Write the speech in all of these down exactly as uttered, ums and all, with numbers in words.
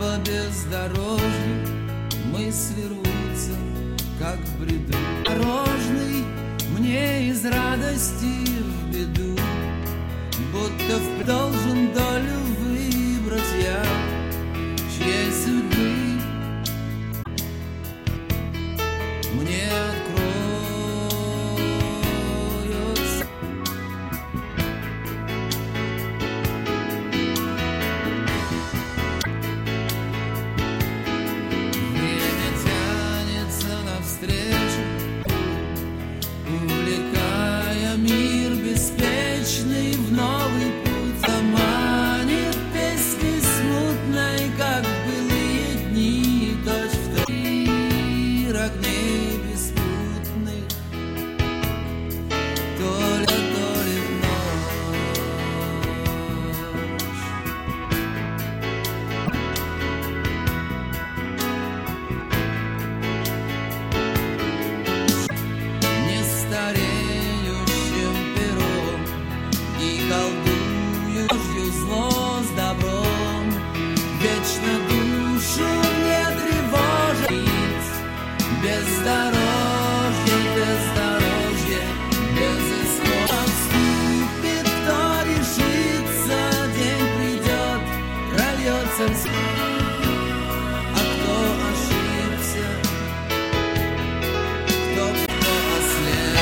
по бездорожью, мысли рвутся, как в бреду. Дорожный мне из радости в беду, будто в должен долю выбрать я, чьей судьбы мне откроются. Время тянется навстречу, увлекая мир беспечный в новый путь. Заманит песней смутной, как в былые дни, точь в точь огней беспутных, то ли, то ли в ночь. Не стареющим пером и колдующую зло с добром, вечно душу не тревожит. Бездорожье, бездорожье, без исхода вступит, кто решится, день придет, прольется свет. А кто ошибся, кто, кто ослеп.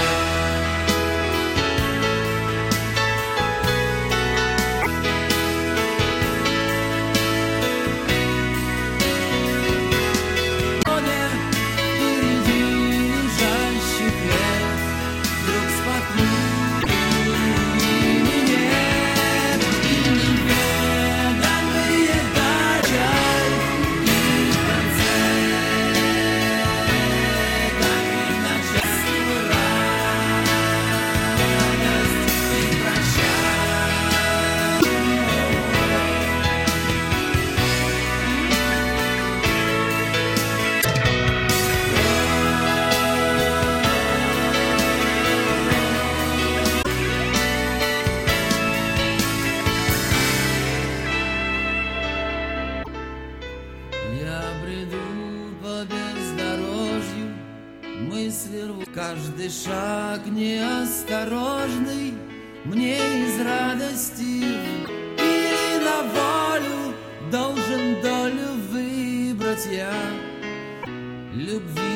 Я бреду по бездорожью, мысли рвут. Каждый шаг неосторожный мне из радости, или на волю должен долю выбрать я любви.